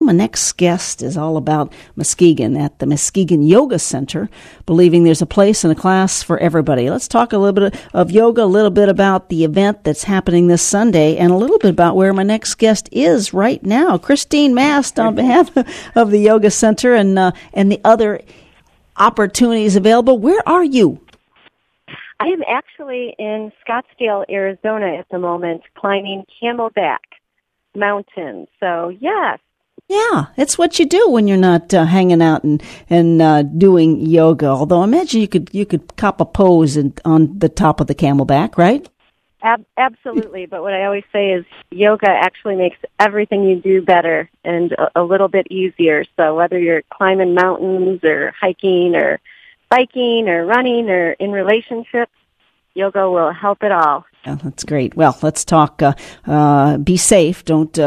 my next guest is all about Muskegon at the Muskegon Yoga Center, believing there's a place and a class for everybody. Let's talk a little bit of yoga, a little bit about the event that's happening this Sunday, and a little bit about where my next guest is right now. Christine Mast, on behalf of the Yoga Center and the other opportunities available. Where are you? I am actually in Scottsdale, Arizona at the moment, climbing Camelback Mountain. So, yes. Yeah, it's what you do when you're not hanging out and doing yoga. Although I imagine you could cop a pose on the top of the Camelback, right? Absolutely. But what I always say is yoga actually makes everything you do better and a little bit easier. So whether you're climbing mountains or hiking or biking or running or in relationships, yoga will help it all. Yeah, that's great. Well, let's talk. Be safe.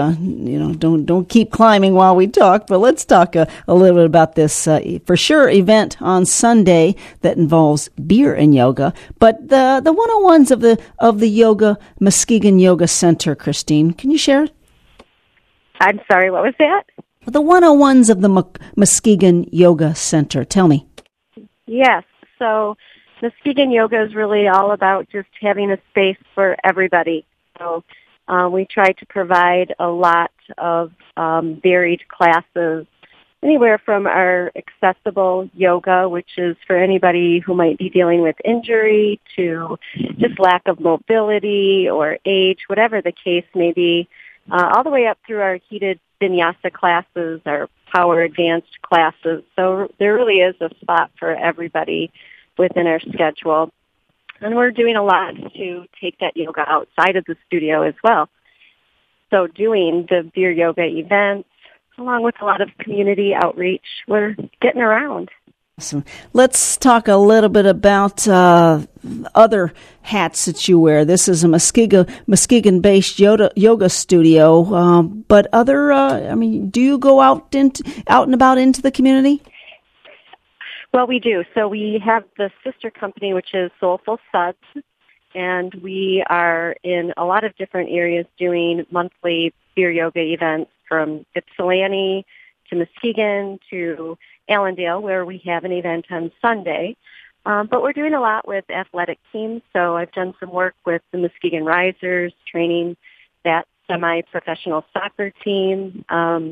Don't keep climbing while we talk. But let's talk a little bit about this for sure event on Sunday that involves beer and yoga. But the 101s of the yoga Muskegon Yoga Center, Christine, can you share? I'm sorry. What was that? The 101s of the Muskegon Yoga Center. Tell me. Yes. So Muskegon Yoga is really all about just having a space for everybody. So we try to provide a lot of varied classes, anywhere from our accessible yoga, which is for anybody who might be dealing with injury, to just lack of mobility or age, whatever the case may be, all the way up through our heated vinyasa classes, our power advanced classes. So there really is a spot for everybody within our schedule. And we're doing a lot to take that yoga outside of the studio as well. So doing the beer yoga events, along with a lot of community outreach, we're getting around. Awesome. Let's talk a little bit about other hats that you wear. This is a Muskegon-based yoga studio, but other. Do you go out and about into the community? Well, we do. So we have the sister company, which is Soulful Suds, and we are in a lot of different areas doing monthly beer yoga events, from Ypsilanti to Muskegon to Allendale, where we have an event on Sunday. But we're doing a lot with athletic teams. So I've done some work with the Muskegon Risers, training that semi-professional soccer team.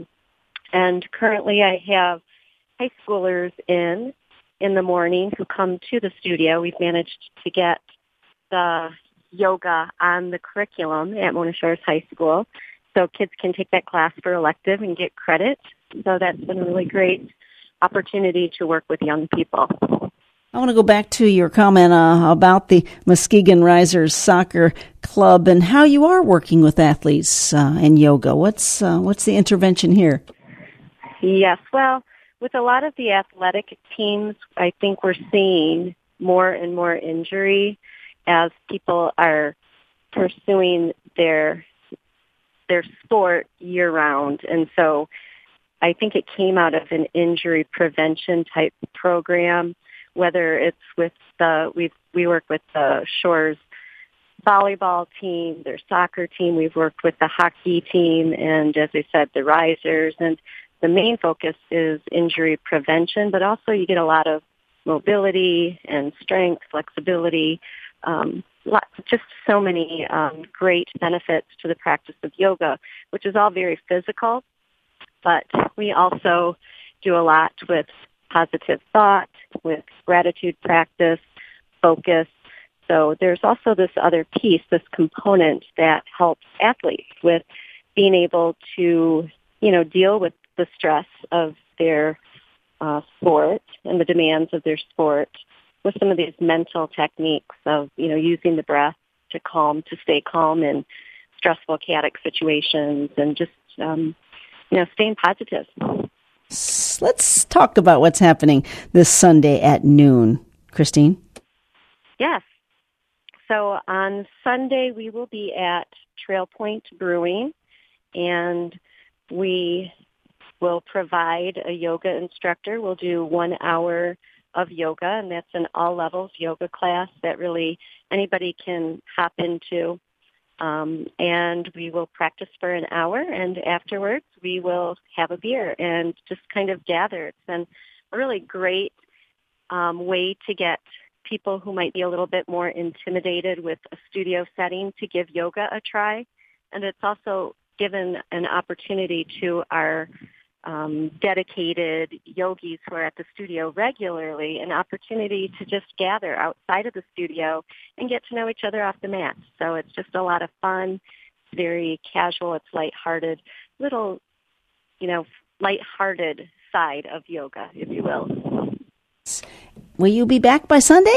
And currently I have high schoolers in the morning who come to the studio. We've managed to get the yoga on the curriculum at Mona Shores High School, so kids can take that class for elective and get credit. So that's been a really great opportunity to work with young people. I want to go back to your comment about the Muskegon Risers Soccer Club and how you are working with athletes and yoga. What's the intervention here? Yes, well, with a lot of the athletic teams, I think we're seeing more and more injury as people are pursuing their sport year-round. And so I think it came out of an injury prevention type program, whether it's with we work with the Shores volleyball team, their soccer team. We've worked with the hockey team, and as I said, the Risers. And the main focus is injury prevention, but also you get a lot of mobility and strength, flexibility, just so many great benefits to the practice of yoga, which is all very physical, but we also do a lot with positive thought, with gratitude practice, focus. So there's also this other piece, this component that helps athletes with being able to, deal with the stress of their sport and the demands of their sport with some of these mental techniques of, using the breath to stay calm in stressful, chaotic situations, and just, staying positive. Let's talk about what's happening this Sunday at noon. Christine? Yes. So on Sunday, we will be at Trail Point Brewing, and we will provide a yoga instructor. We'll do 1 hour of yoga, and that's an all-levels yoga class that really anybody can hop into. And we will practice for an hour, and afterwards we will have a beer and just kind of gather. It's been a really great way to get people who might be a little bit more intimidated with a studio setting to give yoga a try. And it's also given an opportunity to our dedicated yogis who are at the studio regularly, an opportunity to just gather outside of the studio and get to know each other off the mat. So it's just a lot of fun. It's very casual. It's lighthearted, little, lighthearted side of yoga, if you will. Will you be back by Sunday?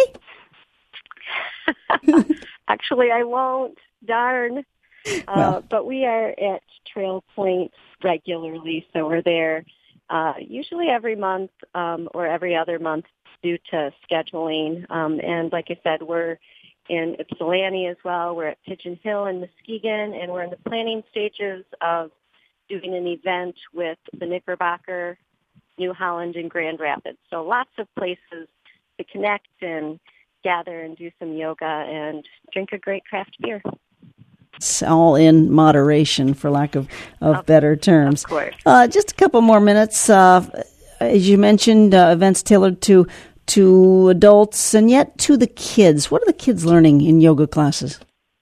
Actually, I won't. Darn. But we are at Trail Point regularly, so we're there usually every month or every other month due to scheduling. And like I said, we're in Ypsilanti as well. We're at Pigeon Hill and Muskegon, and we're in the planning stages of doing an event with the Knickerbocker, New Holland, and Grand Rapids. So lots of places to connect and gather and do some yoga and drink a great craft beer. It's all in moderation, for lack of better terms. Of course. Just a couple more minutes. As you mentioned, events tailored to adults and yet to the kids. What are the kids learning in yoga classes?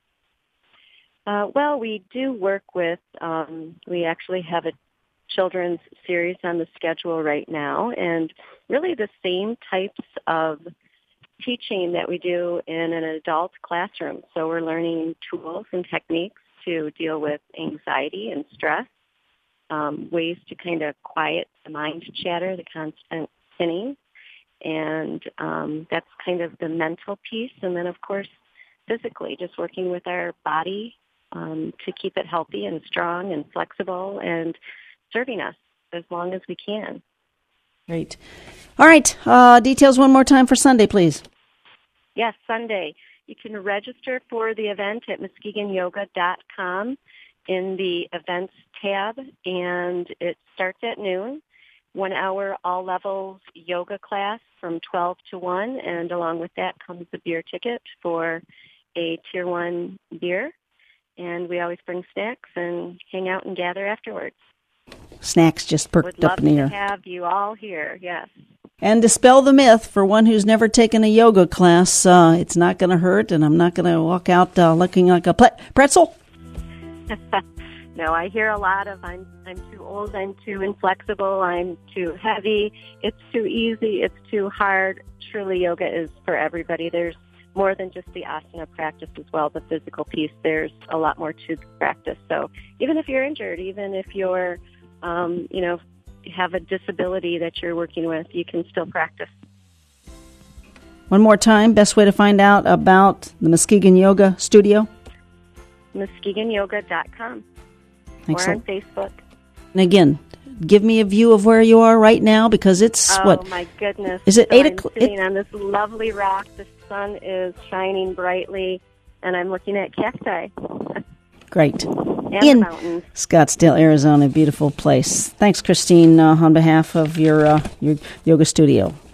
Well, we do work with, we actually have a children's series on the schedule right now, and really the same types of teaching that we do in an adult classroom. So we're learning tools and techniques to deal with anxiety and stress, ways to kind of quiet the mind chatter, the constant spinning, and that's kind of the mental piece. And then, of course, physically, just working with our body to keep it healthy and strong and flexible and serving us as long as we can. Great. All right. Details one more time for Sunday, please. Yes, Sunday. You can register for the event at MuskegonYoga.com in the events tab, and it starts at noon. 1 hour, all levels yoga class from 12 to 1, and along with that comes a beer ticket for a Tier 1 beer. And we always bring snacks and hang out and gather afterwards. Snacks just perked up in the air. Would love to have you all here, yes. And dispel the myth, for one who's never taken a yoga class, it's not going to hurt, and I'm not going to walk out looking like a pretzel. No, I hear a lot of, I'm too old, I'm too inflexible, I'm too heavy, it's too easy, it's too hard. Truly, yoga is for everybody. There's more than just the asana practice as well, the physical piece. There's a lot more to the practice. So even if you're injured, even if you're, have a disability that you're working with, you can still practice. One more time, best way to find out about the Muskegon Yoga Studio? MuskegonYoga.com. Excellent. Or on Facebook. And again, give me a view of where you are right now, because it's Oh, my goodness. Is it so 8 I'm o'clock? sitting on this lovely rock. The sun is shining brightly, and I'm looking at cacti. Great. And In the mountains. Scottsdale, Arizona, beautiful place. Thanks, Christine, on behalf of your yoga studio.